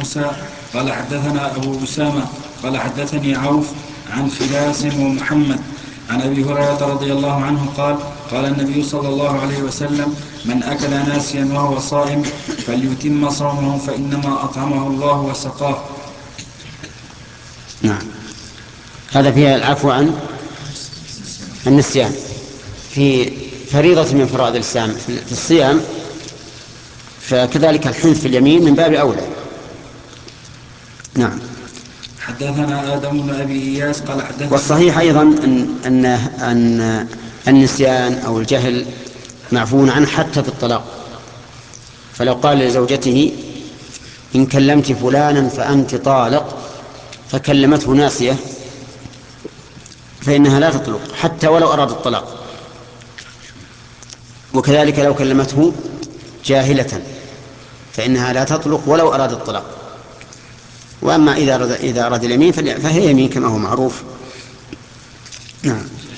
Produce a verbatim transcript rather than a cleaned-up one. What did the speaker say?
موسى قال حدثنا أبو أسامة قال حدثني عوف عن خلاس ومحمد عن أبي هريرة رضي الله عنه قال قال النبي صلى الله عليه وسلم من أكل ناسيا وهو صائم فليتم صومه فإنما أطعمه الله وسقاه. نعم. هذا فيها العفو عن النسيان في فريضة من فرائض الإسلام في الصيام، فكذلك الحنث في اليمين من باب أولى. نعم. حدثنا آدم بن أبي إياس قال حدثنا. والصحيح أيضا أن, أن, أن النسيان أو الجهل معفون عنه حتى في الطلاق. فلو قال لزوجته إن كلمت فلانا فأنت طالق فكلمته ناسية فإنها لا تطلق حتى ولو أراد الطلاق. وكذلك لو كلمته جاهلة فإنها لا تطلق ولو أراد الطلاق. وأما إذا أراد, إذا أراد اليمين فهي يمين كما هو معروف. نعم.